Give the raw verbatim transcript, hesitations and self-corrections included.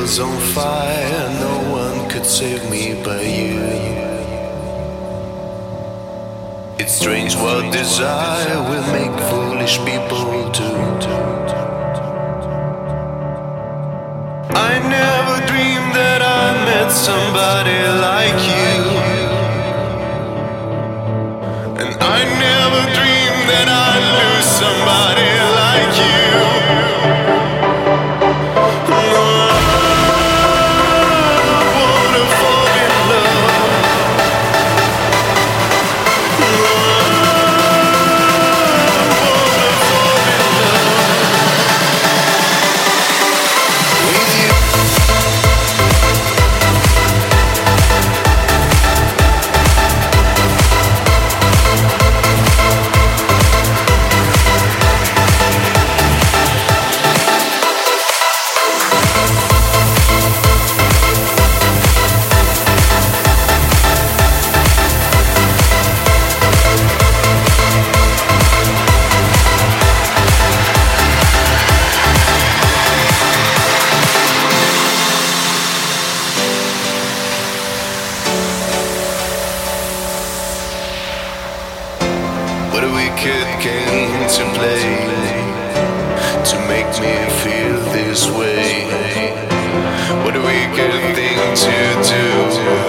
was on fire, no one could save me but you. It's strange what desire will make foolish people do. I never dreamed that I met somebody like you, and I never dreamed that I'd lose somebody like you. What a wicked thing to do.